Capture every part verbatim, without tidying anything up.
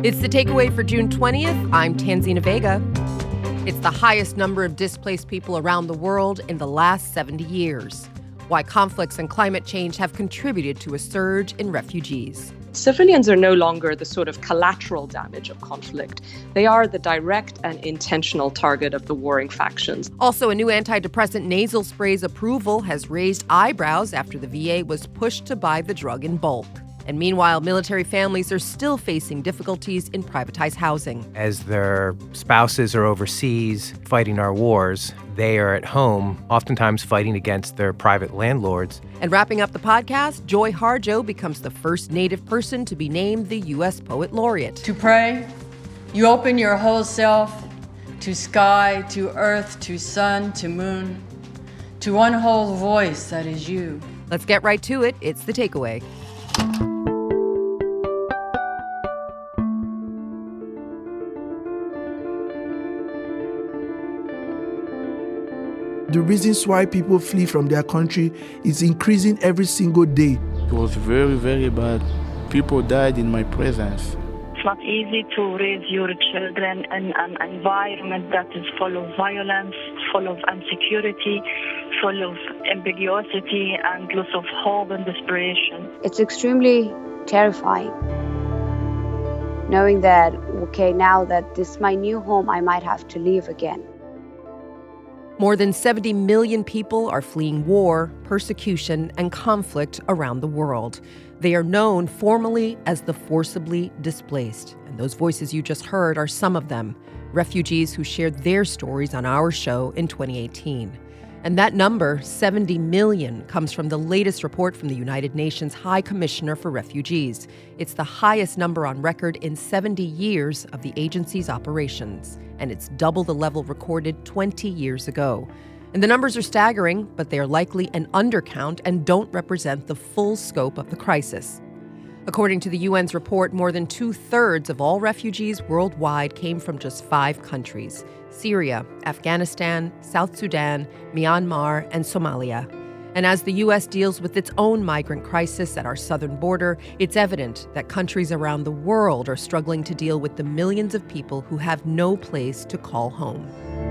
It's The Takeaway for June twentieth. I'm Tanzina Vega. It's the highest number of displaced people around the world in the last seventy years. Why conflicts and climate change have contributed to a surge in refugees. Civilians are no longer the sort of collateral damage of conflict. They are the direct and intentional target of the warring factions. Also, a new antidepressant nasal spray's approval has raised eyebrows after the V A was pushed to buy the drug in bulk. And meanwhile, military families are still facing difficulties in privatized housing. As their spouses are overseas fighting our wars, they are at home, oftentimes fighting against their private landlords. And wrapping up the podcast, Joy Harjo becomes the first Native person to be named the U S Poet Laureate. To pray, you open your whole self to sky, to earth, to sun, to moon, to one whole voice that is you. Let's get right to it. It's The Takeaway. The reasons why people flee from their country is increasing every single day. It was very, very bad. People died in my presence. It's not easy to raise your children in an environment that is full of violence, full of insecurity, full of ambiguity and loss of hope and desperation. It's extremely terrifying, knowing that, okay, now that this is my new home, I might have to leave again. More than seventy million people are fleeing war, persecution, and conflict around the world. They are known formally as the forcibly displaced. And those voices you just heard are some of them, refugees who shared their stories on our show in twenty eighteen. And that number, seventy million, comes from the latest report from the United Nations High Commissioner for Refugees. It's the highest number on record in seventy years of the agency's operations. And it's double the level recorded twenty years ago. And the numbers are staggering, but they are likely an undercount and don't represent the full scope of the crisis. According to the U N's report, more than two-thirds of all refugees worldwide came from just five countries: Syria, Afghanistan, South Sudan, Myanmar, and Somalia. And as the U S deals with its own migrant crisis at our southern border, it's evident that countries around the world are struggling to deal with the millions of people who have no place to call home.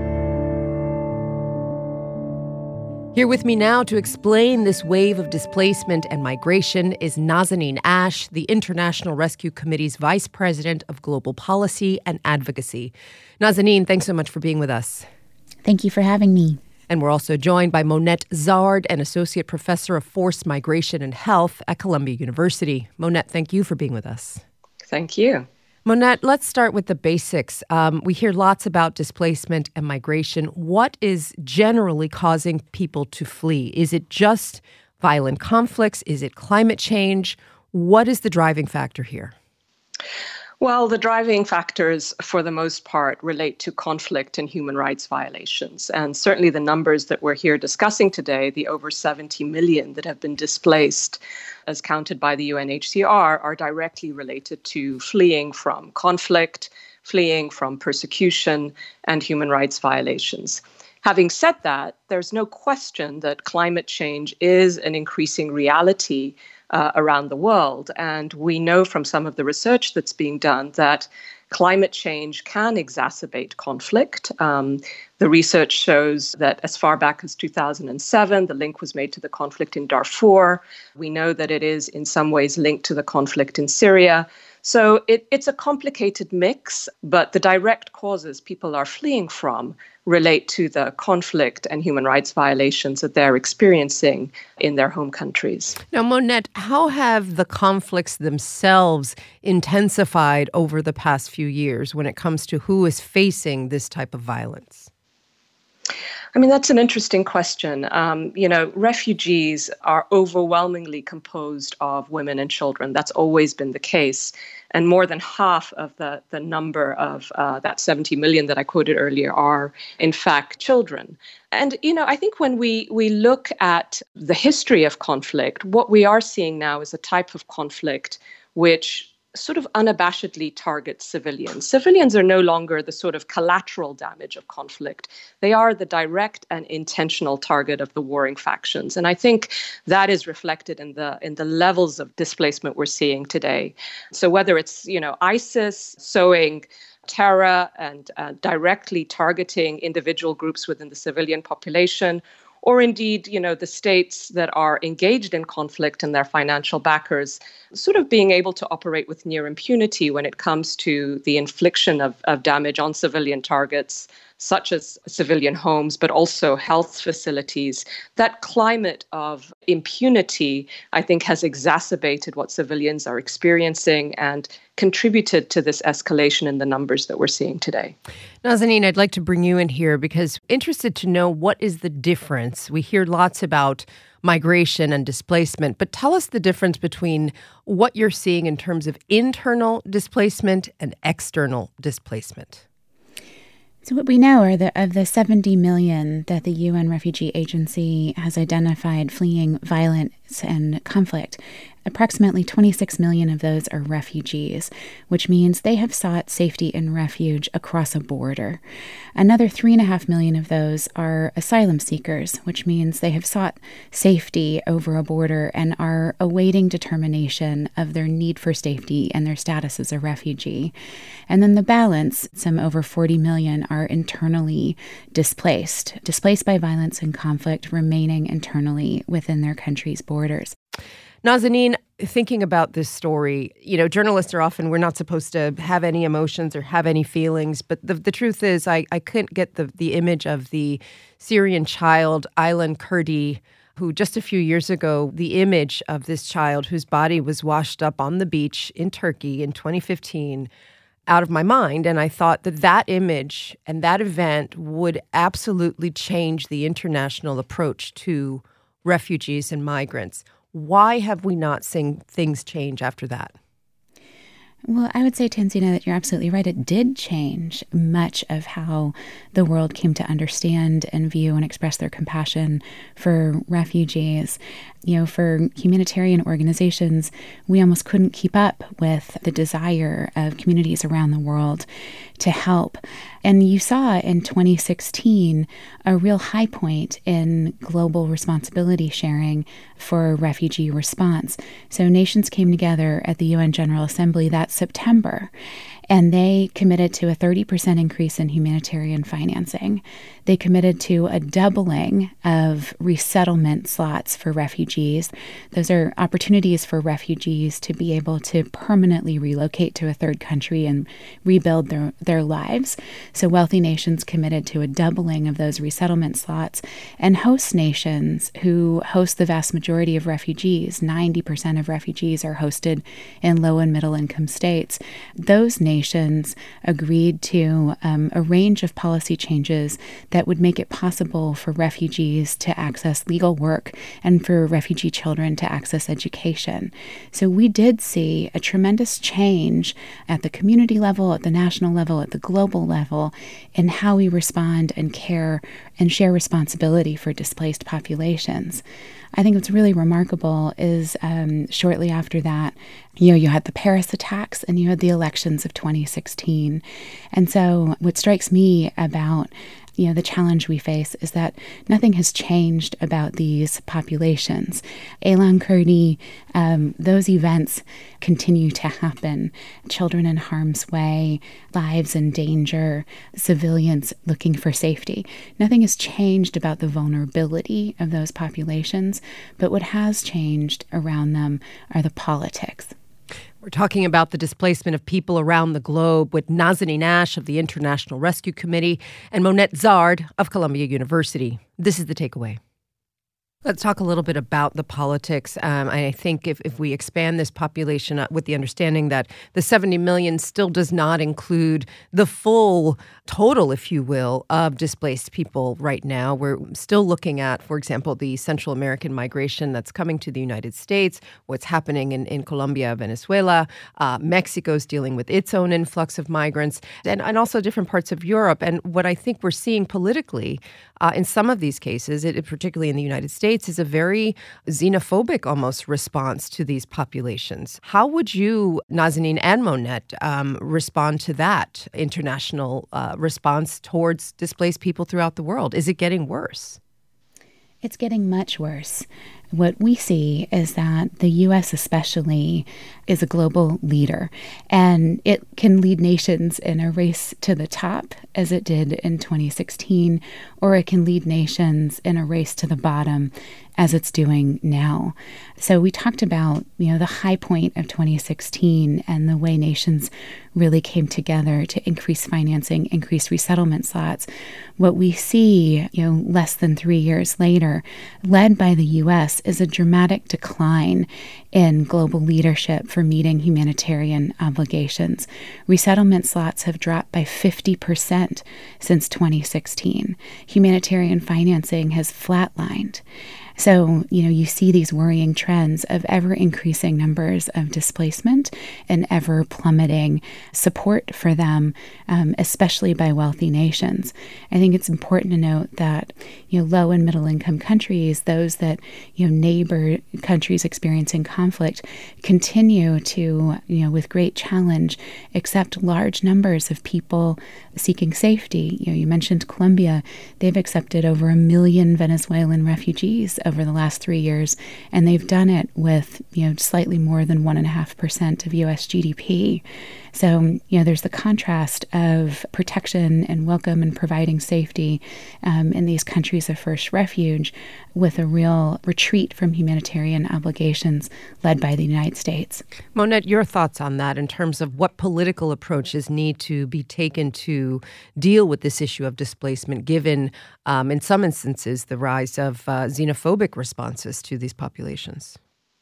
Here with me now to explain this wave of displacement and migration is Nazanin Ash, the International Rescue Committee's Vice President of Global Policy and Advocacy. Nazanin, thanks so much for being with us. Thank you for having me. And we're also joined by Monette Zard, an Associate Professor of Forced Migration and Health at Columbia University. Monette, thank you for being with us. Thank you. Monette, let's start with the basics. Um, we hear lots about displacement and migration. What is generally causing people to flee? Is it just violent conflicts? Is it climate change? What is the driving factor here? Well, the driving factors, for the most part, relate to conflict and human rights violations. And certainly the numbers that we're here discussing today, the over seventy million that have been displaced, as counted by the U N H C R, are directly related to fleeing from conflict, fleeing from persecution, and human rights violations. Having said that, there's no question that climate change is an increasing reality Uh, around the world. And we know from some of the research that's being done that climate change can exacerbate conflict. Um, the research shows that as far back as two thousand seven, the link was made to the conflict in Darfur. We know that it is in some ways linked to the conflict in Syria. So it, it's a complicated mix, but the direct causes people are fleeing from relate to the conflict and human rights violations that they're experiencing in their home countries. Now, Monette, how have the conflicts themselves intensified over the past few years when it comes to who is facing this type of violence? I mean, that's an interesting question. Um, you know, refugees are overwhelmingly composed of women and children. That's always been the case. And more than half of the, the number of uh, that seventy million that I quoted earlier are, in fact, children. And, you know, I think when we, we look at the history of conflict, what we are seeing now is a type of conflict which sort of unabashedly targets civilians. Civilians are no longer the sort of collateral damage of conflict. They are the direct and intentional target of the warring factions. And I think that is reflected in the in the levels of displacement we're seeing today. So whether it's, you know, ISIS sowing terror and uh, directly targeting individual groups within the civilian population, or indeed, you know, the states that are engaged in conflict and their financial backers sort of being able to operate with near impunity when it comes to the infliction of, of damage on civilian targets, such as civilian homes, but also health facilities. That climate of impunity, I think, has exacerbated what civilians are experiencing and contributed to this escalation in the numbers that we're seeing today. Nazanin, I'd like to bring you in here because interested to know what is the difference. We hear lots about migration and displacement, but tell us the difference between what you're seeing in terms of internal displacement and external displacement. So what we know are that of the seventy million that the U N Refugee Agency has identified fleeing violence and conflict, approximately twenty-six million of those are refugees, which means they have sought safety and refuge across a border. Another three and a half million of those are asylum seekers, which means they have sought safety over a border and are awaiting determination of their need for safety and their status as a refugee. And then the balance, some over forty million, are internally displaced, displaced by violence and conflict, remaining internally within their country's borders. Nazanin, thinking about this story, you know, journalists are often, we're not supposed to have any emotions or have any feelings, but the, the truth is I, I couldn't get the, the image of the Syrian child, Aylan Kurdi, who just a few years ago, the image of this child whose body was washed up on the beach in Turkey in twenty fifteen, out of my mind. And I thought that that image and that event would absolutely change the international approach to refugees and migrants. Why have we not seen things change after that? Well, I would say, Tanzina, that you're absolutely right. It did change much of how the world came to understand and view and express their compassion for refugees. You know, for humanitarian organizations, we almost couldn't keep up with the desire of communities around the world to help. And you saw in twenty sixteen a real high point in global responsibility sharing for refugee response. So nations came together at the U N General Assembly that September, and they committed to a thirty percent increase in humanitarian financing. They committed to a doubling of resettlement slots for refugees. Those are opportunities for refugees to be able to permanently relocate to a third country and rebuild their, their lives. So wealthy nations committed to a doubling of those resettlement slots. And host nations who host the vast majority of refugees, ninety percent of refugees are hosted in low and middle income states. Those nations agreed to um, a range of policy changes that would make it possible for refugees to access legal work and for refugee children to access education. So we did see a tremendous change at the community level, at the national level, at the global level in how we respond and care and share responsibility for displaced populations. I think what's really remarkable is um, shortly after that, you know, you had the Paris attacks and you had the elections of twenty sixteen. And so what strikes me about You know, the challenge we face is that nothing has changed about these populations. Aylan Kurdi, um, those events continue to happen. Children in harm's way, lives in danger, civilians looking for safety. Nothing has changed about the vulnerability of those populations, but what has changed around them are the politics. We're talking about the displacement of people around the globe with Nazanin Ash of the International Rescue Committee and Monette Zard of Columbia University. This is The Takeaway. Let's talk a little bit about the politics. Um, I think if, if we expand this population with the understanding that the seventy million still does not include the full total, if you will, of displaced people right now. We're still looking at, for example, the Central American migration that's coming to the United States, what's happening in, in Colombia, Venezuela. Uh, Mexico's dealing with its own influx of migrants, and, and also different parts of Europe. And what I think we're seeing politically uh, in some of these cases, it, particularly in the United States, States is a very xenophobic almost response to these populations. How would you, Nazanin and Monette, um, respond to that international uh, response towards displaced people throughout the world? Is it getting worse? It's getting much worse. What we see is that the U S especially is a global leader, and it can lead nations in a race to the top, as it did in twenty sixteen, or it can lead nations in a race to the bottom, as it's doing now. So we talked about, you know, the high point of twenty sixteen and the way nations really came together to increase financing, increase resettlement slots. What we see, you know, less than three years later, led by the U S, is a dramatic decline in global leadership for meeting humanitarian obligations. Resettlement slots have dropped by fifty percent since twenty sixteen. Humanitarian financing has flatlined. So, you know, you see these worrying trends of ever-increasing numbers of displacement and ever-plummeting support for them, um, especially by wealthy nations. I think it's important to note that, you know, low- and middle-income countries, those that, you know, neighbor countries experiencing conflict, continue to, you know, with great challenge, accept large numbers of people seeking safety. You know, you mentioned Colombia. They've accepted over a million Venezuelan refugees over the last three years, and they've done it with, you know, slightly more than one and a half percent of U S G D P. So, you know, there's the contrast of protection and welcome and providing safety um, in these countries of first refuge with a real retreat from humanitarian obligations led by the United States. Monette, your thoughts on that in terms of what political approaches need to be taken to deal with this issue of displacement, given, um, in some instances, the rise of uh, xenophobic responses to these populations?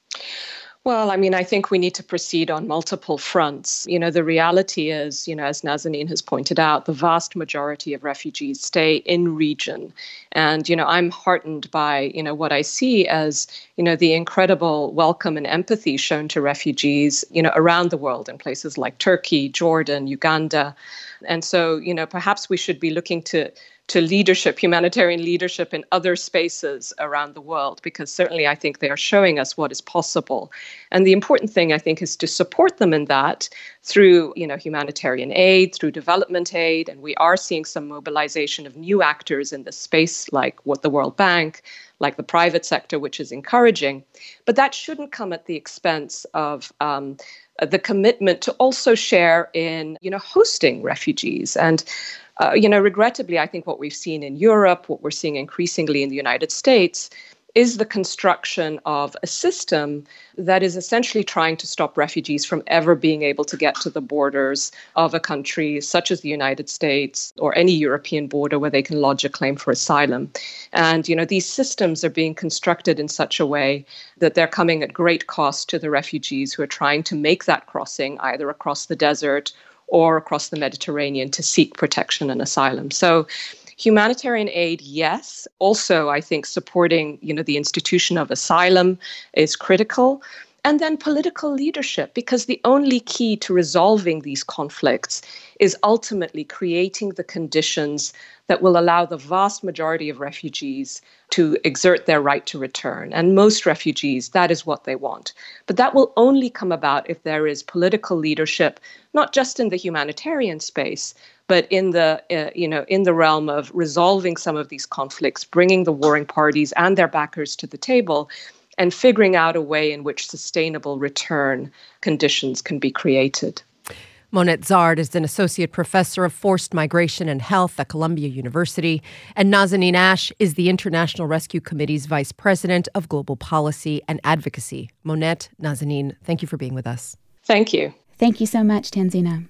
Well, I mean, I think we need to proceed on multiple fronts. You know, the reality is, you know, as Nazanin has pointed out, the vast majority of refugees stay in region. And, you know, I'm heartened by, you know, what I see as, you know, the incredible welcome and empathy shown to refugees, you know, around the world in places like Turkey, Jordan, Uganda. And so, you know, perhaps we should be looking to to leadership, humanitarian leadership in other spaces around the world, because certainly I think they are showing us what is possible. And the important thing, I think, is to support them in that through, you know, humanitarian aid, through development aid. And we are seeing some mobilization of new actors in this space, like what the World Bank, like the private sector, which is encouraging. But that shouldn't come at the expense of um, the commitment to also share in, you know, hosting refugees. And Uh, you know, regrettably, I think what we've seen in Europe, what we're seeing increasingly in the United States, is the construction of a system that is essentially trying to stop refugees from ever being able to get to the borders of a country such as the United States or any European border where they can lodge a claim for asylum. And, you know, these systems are being constructed in such a way that they're coming at great cost to the refugees who are trying to make that crossing either across the desert or across the Mediterranean to seek protection and asylum. So humanitarian aid, yes. Also, I think supporting, you know, the institution of asylum is critical. And then political leadership, because the only key to resolving these conflicts is ultimately creating the conditions that will allow the vast majority of refugees to exert their right to return. And most refugees, that is what they want. But that will only come about if there is political leadership, not just in the humanitarian space, but in the, uh, you know, in the realm of resolving some of these conflicts, bringing the warring parties and their backers to the table, and figuring out a way in which sustainable return conditions can be created. Monette Zard is an associate professor of forced migration and health at Columbia University, and Nazanin Ash is the International Rescue Committee's vice president of global policy and advocacy. Monette, Nazanin, thank you for being with us. Thank you. Thank you so much, Tanzina.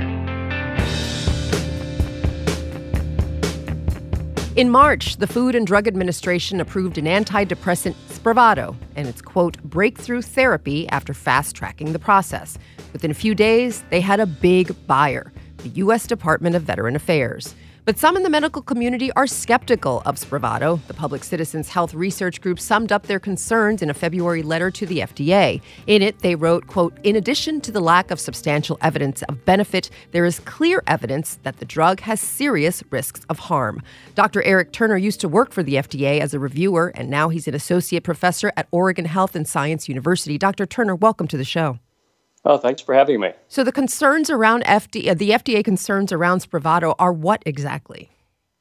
In March, the Food and Drug Administration approved an antidepressant, Spravato, and its, quote, breakthrough therapy after fast-tracking the process. Within a few days, they had a big buyer, the U S Department of Veteran Affairs. But some in the medical community are skeptical of Spravato. The Public Citizens Health Research Group summed up their concerns in a February letter to the F D A. In it, they wrote, quote, "In addition to the lack of substantial evidence of benefit, there is clear evidence that the drug has serious risks of harm." Doctor Eric Turner used to work for the F D A as a reviewer, and now he's an associate professor at Oregon Health and Science University. Doctor Turner, welcome to the show. Oh, thanks for having me. So the concerns around F D A, the F D A concerns around Spravato are what exactly?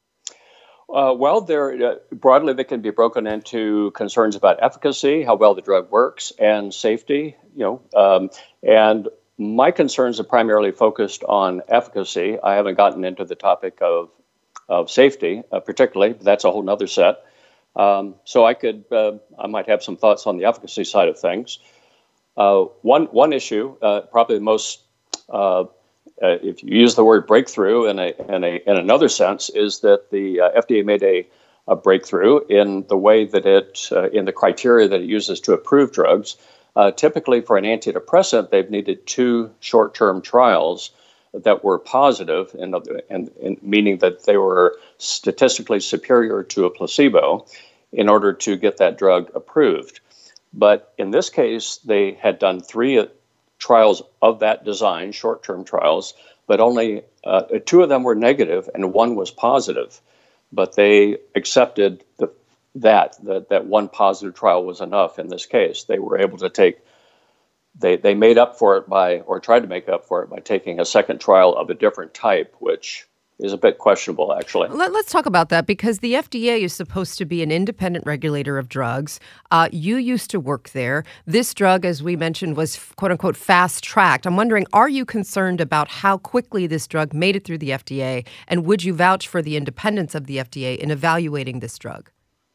Uh, well, they're, uh, broadly, they can be broken into concerns about efficacy, how well the drug works, and safety. You know, um, and my concerns are primarily focused on efficacy. I haven't gotten into the topic of of safety, uh, particularly. But that's a whole other set. Um, so I could, uh, I might have some thoughts on the efficacy side of things. Uh, one one issue, uh, probably the most, uh, uh, if you use the word breakthrough in a in a in another sense, is that the uh, F D A made a, a breakthrough in the way that it uh, in the criteria that it uses to approve drugs. Uh, typically, for an antidepressant, they've needed two short-term trials that were positive, and and, and meaning that they were statistically superior to a placebo, in order to get that drug approved. But in this case, they had done three trials of that design, short-term trials, but only uh, two of them were negative and one was positive. But they accepted the, that, that that one positive trial was enough in this case. They were able to take, they, they made up for it by, or tried to make up for it by taking a second trial of a different type, which is a bit questionable, actually. Let, let's talk about that, because the F D A is supposed to be an independent regulator of drugs. Uh, you used to work there. This drug, as we mentioned, was quote-unquote fast-tracked. I'm wondering, are you concerned about how quickly this drug made it through the F D A, and would you vouch for the independence of the F D A in evaluating this drug?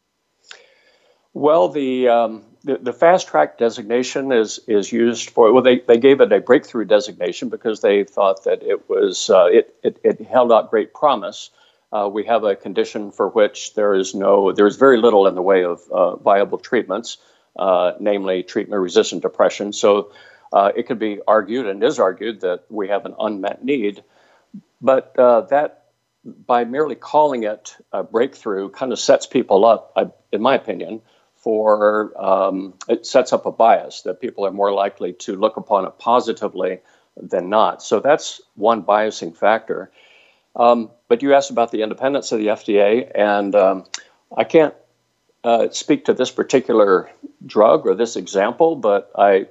Well, the um, the, the fast-track designation is is used for, well, they, they gave it a breakthrough designation because they thought that it was uh, it, it it held out great promise. Uh, we have a condition for which there is no there is very little in the way of uh, viable treatments, uh, namely treatment-resistant depression. So uh, it could be argued, and is argued, that we have an unmet need, but uh, that by merely calling it a breakthrough kind of sets people up, I, in my opinion, for um, it sets up a bias that people are more likely to look upon it positively than not. So that's one biasing factor. Um, but you asked about the independence of the F D A, and um, I can't uh, speak to this particular drug or this example, but I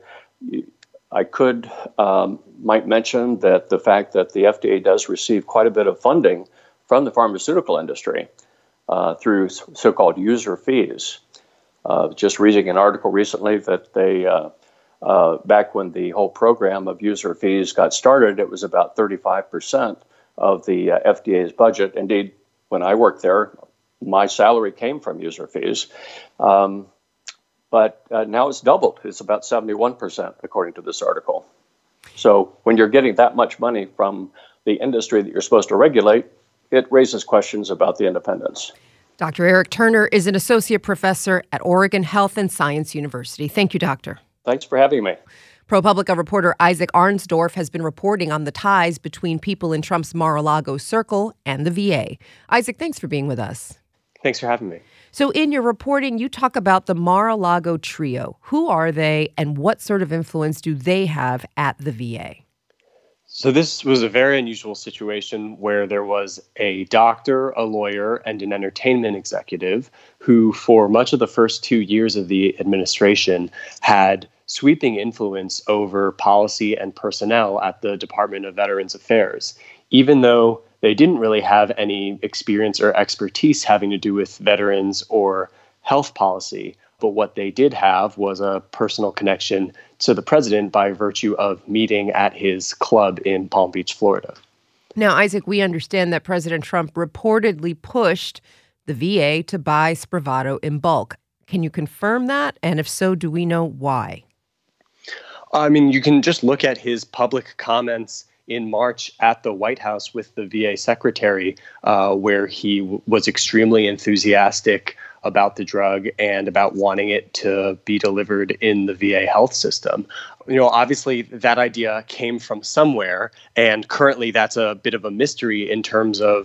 I could um, might mention that the fact that the F D A does receive quite a bit of funding from the pharmaceutical industry uh, through so-called user fees. Uh, just reading an article recently that they, uh, uh, back when the whole program of user fees got started, it was about thirty-five percent of the uh, F D A's budget. Indeed, when I worked there, my salary came from user fees. Um, but uh, now it's doubled. It's about seventy-one percent, according to this article. So when you're getting that much money from the industry that you're supposed to regulate, it raises questions about the independence. Doctor Eric Turner is an associate professor at Oregon Health and Science University. Thank you, Doctor. Thanks for having me. ProPublica reporter Isaac Arnsdorf has been reporting on the ties between people in Trump's Mar-a-Lago circle and the V A. Isaac, thanks for being with us. Thanks for having me. So in your reporting, you talk about the Mar-a-Lago trio. Who are they, and what sort of influence do they have at the V A? So this was a very unusual situation where there was a doctor, a lawyer, and an entertainment executive who, for much of the first two years of the administration, had sweeping influence over policy and personnel at the Department of Veterans Affairs, even though they didn't really have any experience or expertise having to do with veterans or health policy. But what they did have was a personal connection to the president by virtue of meeting at his club in Palm Beach, Florida. Now, Isaac, we understand that President Trump reportedly pushed the V A to buy Spravato in bulk. Can you confirm that? And if so, do we know why? I mean, you can just look at his public comments in March at the White House with the V A secretary, uh, where he w- was extremely enthusiastic about the drug and about wanting it to be delivered in the V A health system. You know, obviously that idea came from somewhere, and currently that's a bit of a mystery in terms of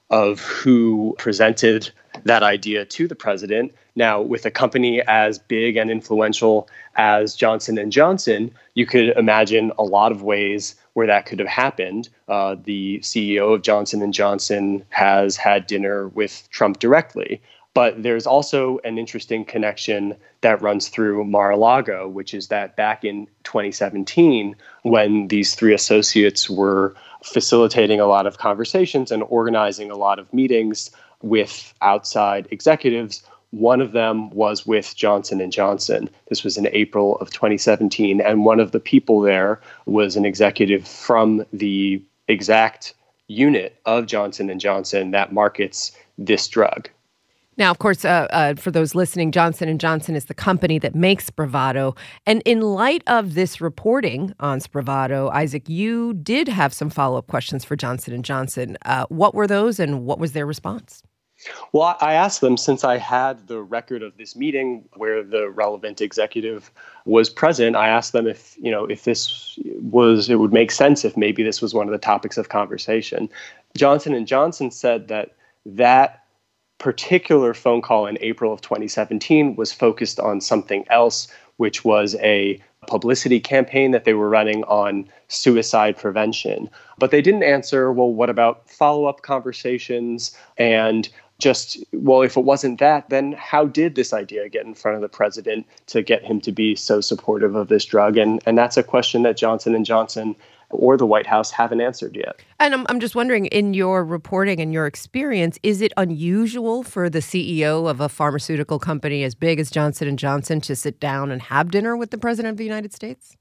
of who presented that idea to the president. Now, with a company as big and influential as Johnson and Johnson, you could imagine a lot of ways where that could have happened. Uh, the C E O of Johnson and Johnson has had dinner with Trump directly. But there's also an interesting connection that runs through Mar-a-Lago, which is that back in twenty seventeen, when these three associates were facilitating a lot of conversations and organizing a lot of meetings with outside executives, one of them was with Johnson and Johnson. This was in April of twenty seventeen, and one of the people there was an executive from the exact unit of Johnson and Johnson that markets this drug. Now, of course, uh, uh, for those listening, Johnson and Johnson is the company that makes Spravato. And in light of this reporting on Spravato, Isaac, you did have some follow-up questions for Johnson and Johnson. Uh, what were those, and what was their response? Well, I asked them, since I had the record of this meeting where the relevant executive was present, I asked them if, you know, if this was, it would make sense if maybe this was one of the topics of conversation. Johnson and Johnson said that that particular phone call in April of twenty seventeen was focused on something else, which was a publicity campaign that they were running on suicide prevention. But they didn't answer, well, what about follow-up conversations? And just, well, if it wasn't that, then how did this idea get in front of the president to get him to be so supportive of this drug? And and that's a question that Johnson and Johnson or the White House haven't answered yet. And I'm, I'm just wondering, in your reporting and your experience, is it unusual for the C E O of a pharmaceutical company as big as Johnson and Johnson to sit down and have dinner with the President of the United States?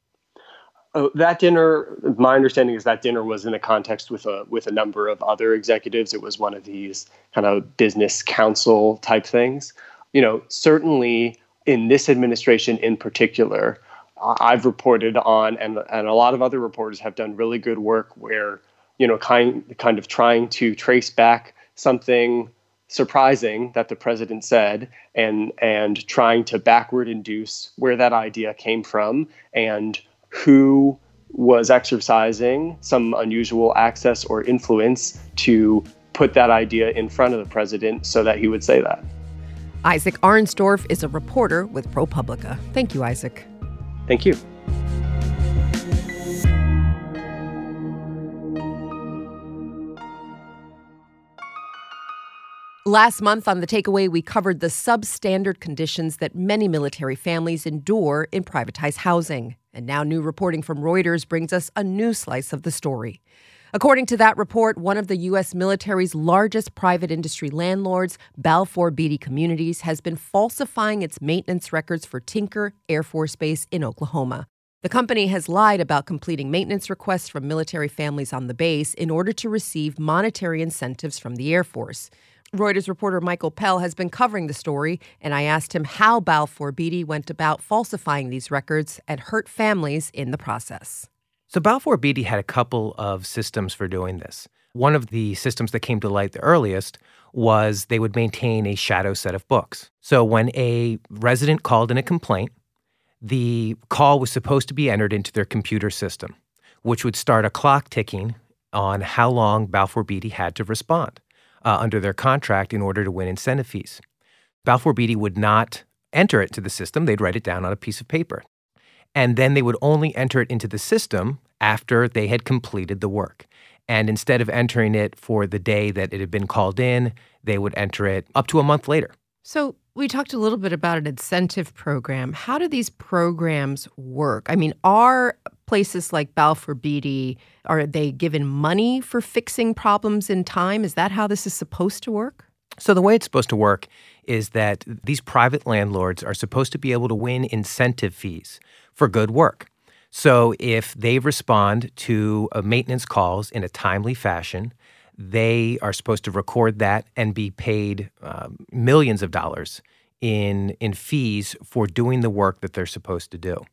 Oh, that dinner, my understanding is that dinner was in a context with a with a number of other executives. It was one of these kind of business council type things. You know, certainly in this administration in particular, I've reported on, and and a lot of other reporters have done really good work where, you know, kind kind of trying to trace back something surprising that the president said, and and trying to backward induce where that idea came from and who was exercising some unusual access or influence to put that idea in front of the president so that he would say that. Isaac Arnsdorf is a reporter with ProPublica. Thank you, Isaac. Thank you. Last month on The Takeaway, we covered the substandard conditions that many military families endure in privatized housing. And now new reporting from Reuters brings us a new slice of the story. According to that report, one of the U S military's largest private industry landlords, Balfour Beatty Communities, has been falsifying its maintenance records for Tinker Air Force Base in Oklahoma. The company has lied about completing maintenance requests from military families on the base in order to receive monetary incentives from the Air Force. Reuters reporter Michael Pell has been covering the story, and I asked him how Balfour Beatty went about falsifying these records and hurt families in the process. So Balfour Beatty had a couple of systems for doing this. One of the systems that came to light the earliest was they would maintain a shadow set of books. So when a resident called in a complaint, the call was supposed to be entered into their computer system, which would start a clock ticking on how long Balfour Beatty had to respond uh, under their contract in order to win incentive fees. Balfour Beatty would not enter it to the system. They'd write it down on a piece of paper. And then they would only enter it into the system after they had completed the work. And instead of entering it for the day that it had been called in, they would enter it up to a month later. So we talked a little bit about an incentive program. How do these programs work? I mean, are places like Balfour Beatty, are they given money for fixing problems in time? Is that how this is supposed to work? So the way it's supposed to work is that these private landlords are supposed to be able to win incentive fees for good work. So if they respond to uh, maintenance calls in a timely fashion, they are supposed to record that and be paid uh, millions of dollars in in fees for doing the work that they're supposed to do.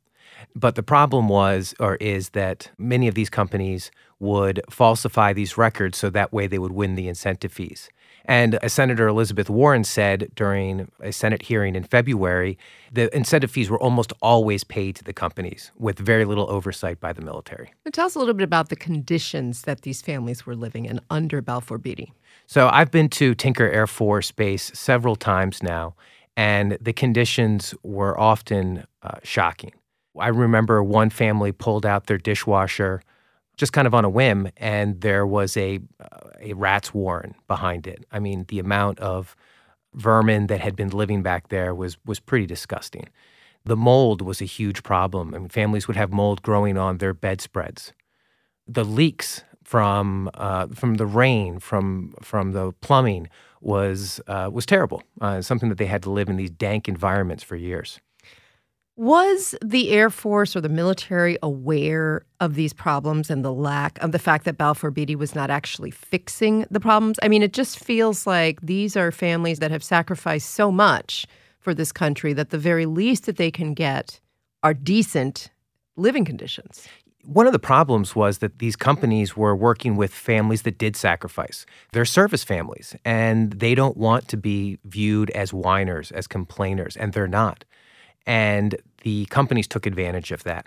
But the problem was, or is, that many of these companies would falsify these records so that way they would win the incentive fees. And as Senator Elizabeth Warren said during a Senate hearing in February, the incentive fees were almost always paid to the companies with very little oversight by the military. Tell us a little bit about the conditions that these families were living in under Balfour Beatty. So I've been to Tinker Air Force Base several times now, and the conditions were often uh, shocking. I remember one family pulled out their dishwasher just kind of on a whim, and there was a uh, a rat's warren behind it. I mean, the amount of vermin that had been living back there was was pretty disgusting. The mold was a huge problem. I mean, families would have mold growing on their bedspreads. The leaks from uh, from the rain, from from the plumbing was uh, was terrible. Uh, something that they had to live in these dank environments for years. Was the Air Force or the military aware of these problems and the lack of the fact that Balfour Beatty was not actually fixing the problems? I mean, it just feels like these are families that have sacrificed so much for this country that the very least that they can get are decent living conditions. One of the problems was that these companies were working with families that did sacrifice. They're service families, and they don't want to be viewed as whiners, as complainers, and they're not. And the companies took advantage of that.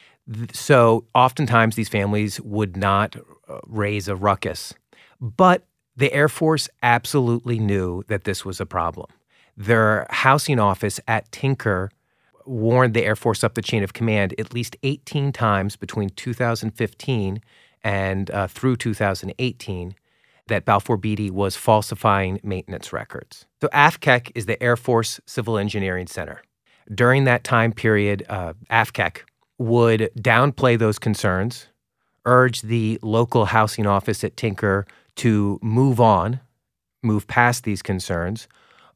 So oftentimes these families would not raise a ruckus. But the Air Force absolutely knew that this was a problem. Their housing office at Tinker warned the Air Force up the chain of command at least eighteen times between two thousand fifteen and uh, through two thousand eighteen that Balfour Beatty was falsifying maintenance records. So A F C E C is the Air Force Civil Engineering Center. During that time period, uh, A F C E C would downplay those concerns, urge the local housing office at Tinker to move on, move past these concerns,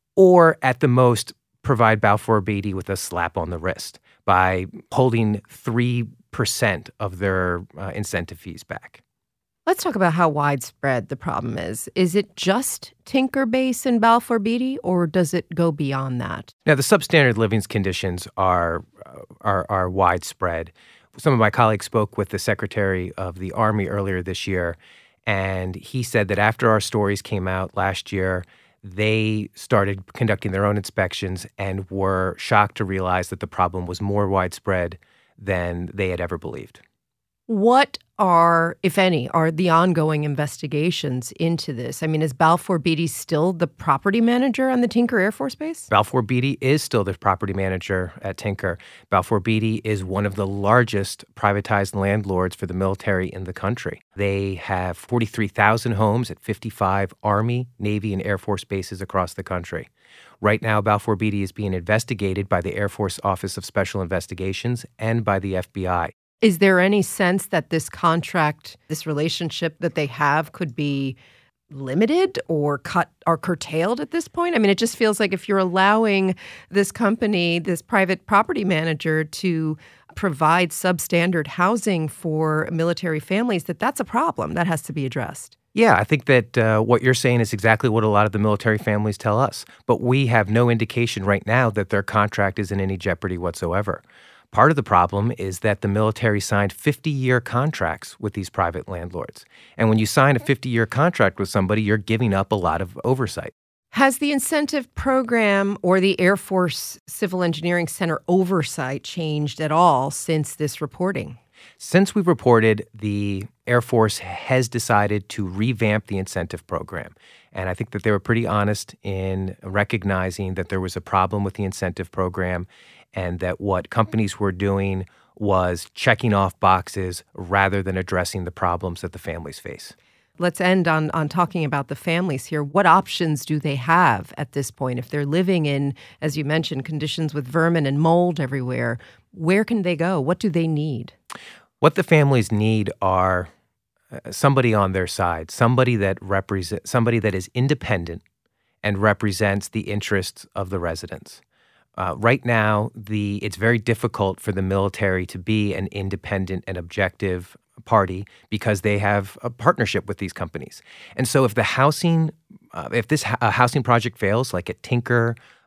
or at the most provide Balfour Beatty with a slap on the wrist by holding three percent of their uh, incentive fees back. Let's talk about how widespread the problem is. Is it just Tinker Base and Balfour Beatty, or does it go beyond that? Now, the substandard living conditions are, are, are widespread. Some of my colleagues spoke with the Secretary of the Army earlier this year, and he said that after our stories came out last year, they started conducting their own inspections and were shocked to realize that the problem was more widespread than they had ever believed. What are, if any, are the ongoing investigations into this? I mean, is Balfour Beatty still the property manager on the Tinker Air Force Base? Balfour Beatty is still the property manager at Tinker. Balfour Beatty is one of the largest privatized landlords for the military in the country. They have forty-three thousand homes at fifty-five Army, Navy, and Air Force bases across the country. Right now, Balfour Beatty is being investigated by the Air Force Office of Special Investigations and by the F B I. Is there any sense that this contract, this relationship that they have could be limited or cut or curtailed at this point? I mean, it just feels like if you're allowing this company, this private property manager to provide substandard housing for military families, that that's a problem that has to be addressed. Yeah, I think that uh, what you're saying is exactly what a lot of the military families tell us. But we have no indication right now that their contract is in any jeopardy whatsoever. Part of the problem is that the military signed fifty-year contracts with these private landlords. And when you sign a fifty-year contract with somebody, you're giving up a lot of oversight. Has the incentive program or the Air Force Civil Engineering Center oversight changed at all since this reporting? Since we've reported, the Air Force has decided to revamp the incentive program. And I think that they were pretty honest in recognizing that there was a problem with the incentive program and that what companies were doing was checking off boxes rather than addressing the problems that the families face. Let's end on, on talking about the families here. What options do they have at this point? If they're living in, as you mentioned, conditions with vermin and mold everywhere, where can they go? What do they need? What the families need are somebody on their side, somebody that represent, somebody that is independent and represents the interests of the residents. Uh, right now, the it's very difficult for the military to be an independent and objective party because they have a partnership with these companies. And so if the housing, uh, if this uh, housing project fails, like at Tinker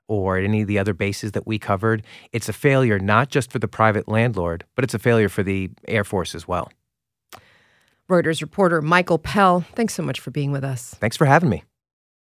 or at any of the other bases that we covered, it's a failure not just for the private landlord, but it's a failure for the Air Force as well. Reuters reporter Michael Pell, thanks so much for being with us. Thanks for having me.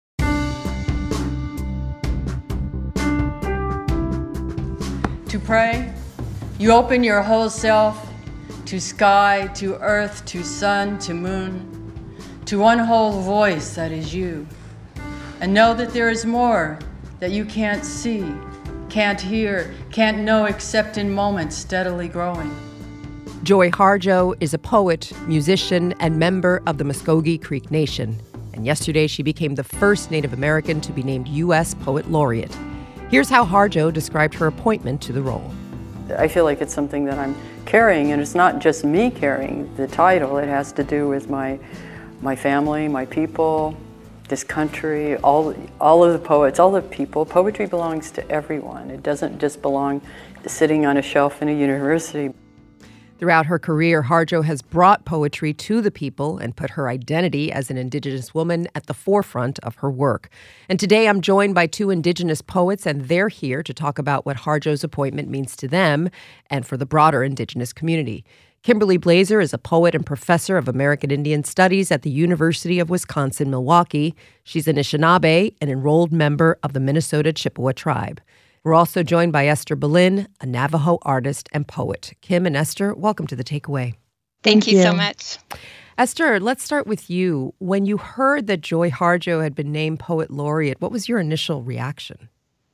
To pray, you open your whole self to sky, to earth, to sun, to moon, to one whole voice that is you. And know that there is more that you can't see, can't hear, can't know except in moments steadily growing. Joy Harjo is a poet, musician, and member of the Muskogee Creek Nation. And yesterday she became the first Native American to be named U S Poet Laureate. Here's how Harjo described her appointment to the role. I feel like it's something that I'm carrying, and it's not just me carrying the title. It has to do with my my family, my people, this country, all all of the poets, all the people. Poetry belongs to everyone. It doesn't just belong sitting on a shelf in a university. Throughout her career, Harjo has brought poetry to the people and put her identity as an Indigenous woman at the forefront of her work. And today I'm joined by two Indigenous poets, and they're here to talk about what Harjo's appointment means to them and for the broader Indigenous community. Kimberly Blazer is a poet and professor of American Indian Studies at the University of Wisconsin-Milwaukee. She's an Anishinaabe, an enrolled member of the Minnesota Chippewa tribe. We're also joined by Esther Boleyn, a Navajo artist and poet. Kim and Esther, welcome to The Takeaway. Thank, Thank you so much. Esther, let's start with you. When you heard that Joy Harjo had been named Poet Laureate, what was your initial reaction?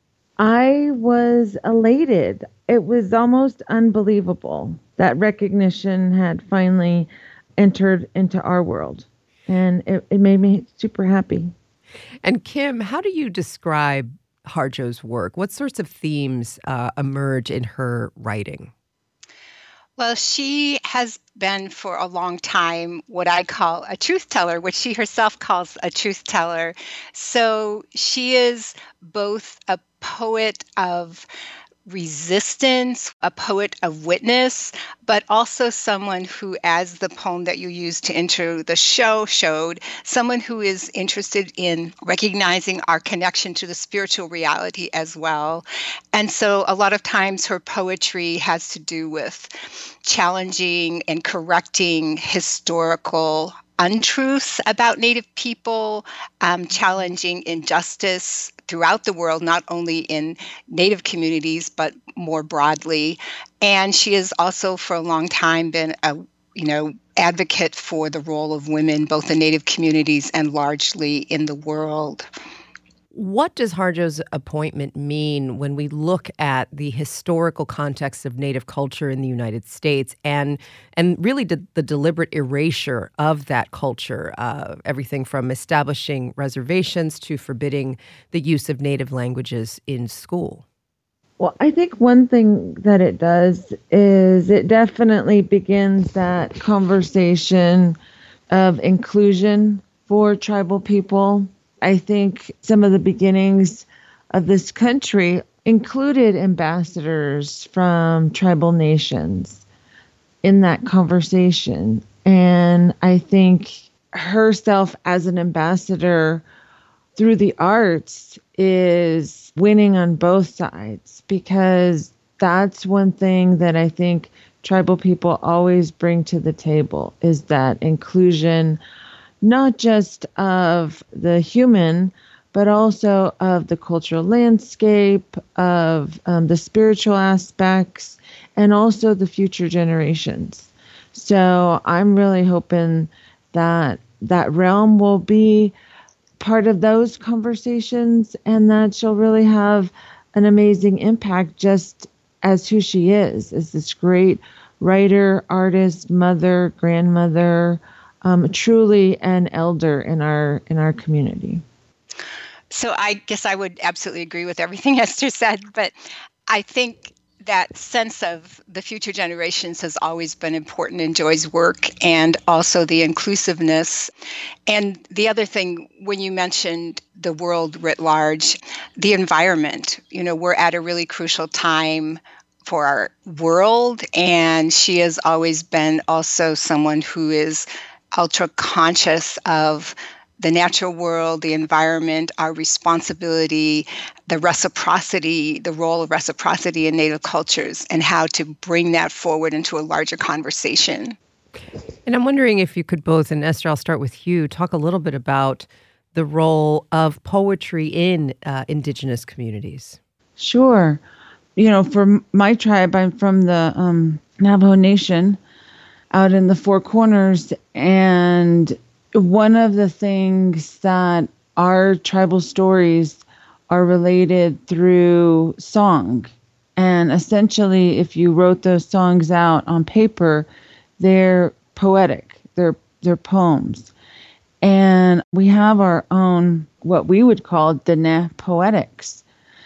I was elated. It was almost unbelievable that recognition had finally entered into our world. And it, it made me super happy. And Kim, how do you describe Harjo's work? What sorts of themes uh, emerge in her writing? Well, she has been for a long time what I call a truth teller, which she herself calls a truth teller. So she is both a poet of resistance, a poet of witness, but also someone who, as the poem that you used to enter the show showed, someone who is interested in recognizing our connection to the spiritual reality as well. And so a lot of times her poetry has to do with challenging and correcting historical untruths about Native people, um, challenging injustice throughout the world, not only in Native communities, but more broadly. And she has also for a long time been a, you know, advocate for the role of women, both in Native communities and largely in the world. What does Harjo's appointment mean when we look at the historical context of Native culture in the United States and and really the, the deliberate erasure of that culture, uh, everything from establishing reservations to forbidding the use of Native languages in school? Well, I think one thing that it does is it definitely begins that conversation of inclusion for tribal people. I think some of the beginnings of this country included ambassadors from tribal nations in that conversation. And I think herself as an ambassador through the arts is winning on both sides, because that's one thing that I think tribal people always bring to the table is that inclusion, not just of the human, but also of the cultural landscape, of um, the spiritual aspects, and also the future generations. So I'm really hoping that that realm will be part of those conversations and that she'll really have an amazing impact just as who she is, as this great writer, artist, mother, grandmother, Um, truly an elder in our in our community. So I guess I would absolutely agree with everything Esther said, but I think that sense of the future generations has always been important in Joy's work, and also the inclusiveness. And the other thing, when you mentioned the world writ large, the environment, you know, we're at a really crucial time for our world, and she has always been also someone who is ultra conscious of the natural world, the environment, our responsibility, the reciprocity, the role of reciprocity in Native cultures, and how to bring that forward into a larger conversation. And I'm wondering if you could both, and Esther, I'll start with you, talk a little bit about the role of poetry in uh, Indigenous communities. Sure. You know, for my tribe, I'm from the um, Navajo Nation out in the Four Corners, and one of the things that our tribal stories are related through song. And essentially, if you wrote those songs out on paper, they're poetic, they're, they're poems. And we have our own, what we would call Dene poetics,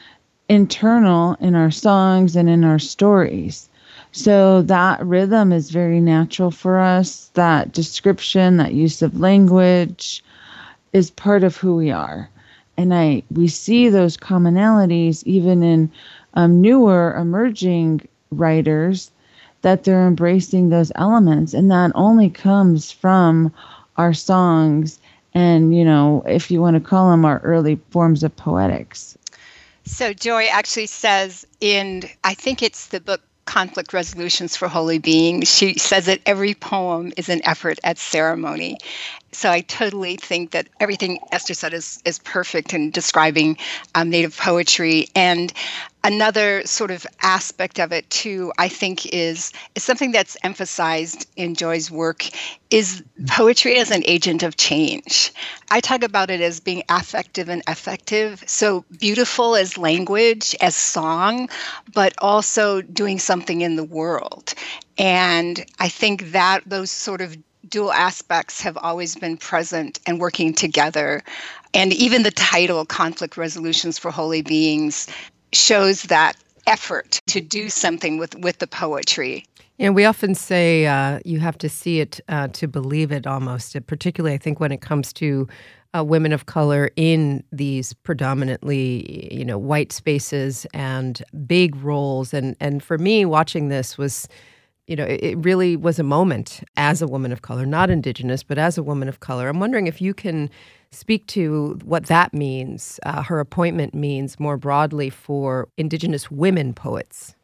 internal in our songs and in our stories. So that rhythm is very natural for us. That description, that use of language is part of who we are. And I we see those commonalities even in um, newer emerging writers, that they're embracing those elements. And that only comes from our songs and, you know, if you want to call them our early forms of poetics. So Joy actually says in, I think it's the book Conflict Resolutions for Holy Beings, she says that every poem is an effort at ceremony. So I totally think that everything Esther said is, is perfect in describing um, Native poetry. And another sort of aspect of it, too, I think is, is something that's emphasized in Joy's work is poetry as an agent of change. I talk about it as being affective and effective. So beautiful as language, as song, but also doing something in the world. And I think that those sort of dual aspects have always been present and working together. And even the title, Conflict Resolutions for Holy Beings, shows that effort to do something with, with the poetry. Yeah, we often say uh, you have to see it uh, to believe it almost, particularly I think when it comes to uh, women of color in these predominantly, you know, white spaces and big roles. And, and for me, watching this was, you know, it really was a moment as a woman of color, not Indigenous, but as a woman of color. I'm wondering if you can speak to what that means, uh, her appointment means more broadly for Indigenous women poets.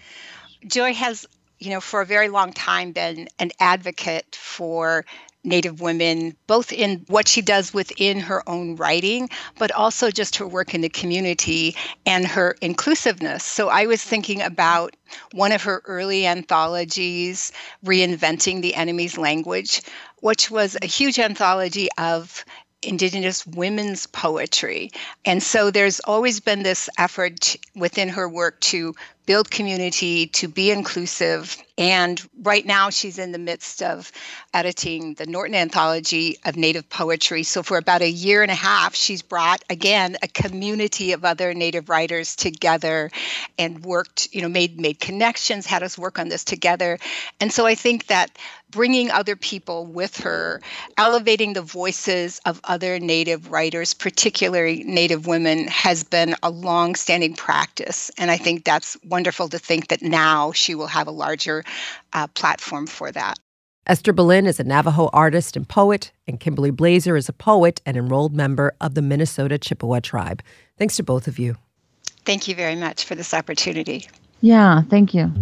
Joy has, you know, for a very long time been an advocate for Native women, both in what she does within her own writing, but also just her work in the community and her inclusiveness. So I was thinking about one of her early anthologies, Reinventing the Enemy's Language, which was a huge anthology of Indigenous women's poetry. And so there's always been this effort within her work to build community, to be inclusive. And right now she's in the midst of editing the Norton Anthology of Native Poetry. So for about a year and a half, she's brought, again, a community of other Native writers together and worked, you know, made, made connections, had us work on this together. And so I think that bringing other people with her, elevating the voices of other Native writers, particularly Native women, has been a long-standing practice. And I think that's wonderful to think that now she will have a larger uh, platform for that. Esther Boleyn is a Navajo artist and poet, and Kimberly Blazer is a poet and enrolled member of the Minnesota Chippewa tribe. Thanks to both of you. Thank you very much for this opportunity. Yeah, thank you.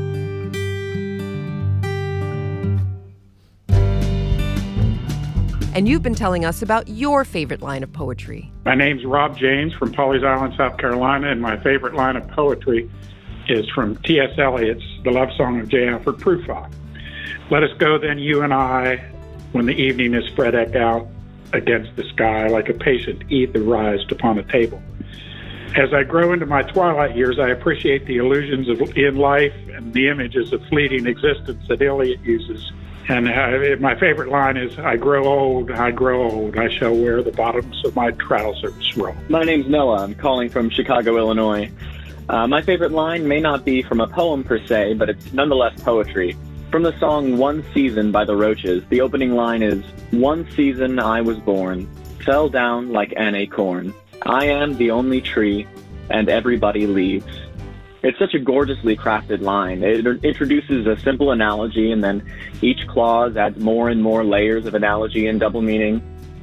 And you've been telling us about your favorite line of poetry. My name's Rob James from Pawleys Island, South Carolina, and my favorite line of poetry is from T S Eliot's The Love Song of J. Alfred Prufrock. Let us go then, you and I, when the evening is spread out against the sky like a patient ether rised upon a table. As I grow into my twilight years, I appreciate the illusions of in life and the images of fleeting existence that Eliot uses. And uh, my favorite line is, I grow old, I grow old, I shall wear the bottoms of my trousers roll. My name's Noah. I'm calling from Chicago, Illinois. Uh, my favorite line may not be from a poem per se, but it's nonetheless poetry. From the song One Season by the Roaches, the opening line is, one season I was born, fell down like an acorn. I am the only tree, and everybody leaves. It's such a gorgeously crafted line. It introduces a simple analogy, and then each clause adds more and more layers of analogy and double meaning.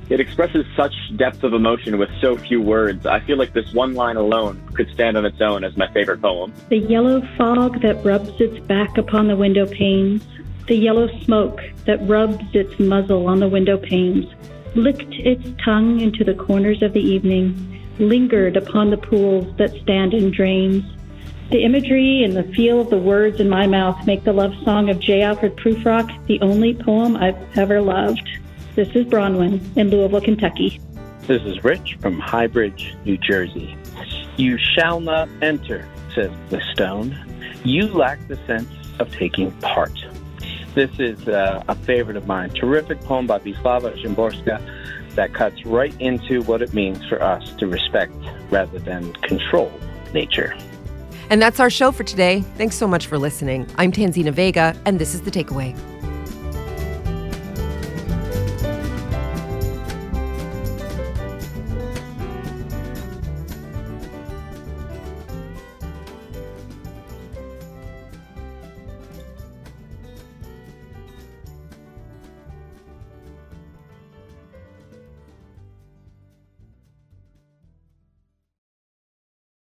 It expresses such depth of emotion with so few words. I feel like this one line alone could stand on its own as my favorite poem. The yellow fog that rubs its back upon the window panes, the yellow smoke that rubs its muzzle on the window panes, licked its tongue into the corners of the evening, lingered upon the pools that stand in drains. The imagery and the feel of the words in my mouth make the love song of J. Alfred Prufrock the only poem I've ever loved. This is Bronwyn in Louisville, Kentucky. This is Rich from Highbridge, New Jersey. You shall not enter, says the stone. You lack the sense of taking part. This is uh, a favorite of mine. Terrific poem by Wisława Szymborska that cuts right into what it means for us to respect rather than control nature. And that's our show for today. Thanks so much for listening. I'm Tanzina Vega, and this is The Takeaway.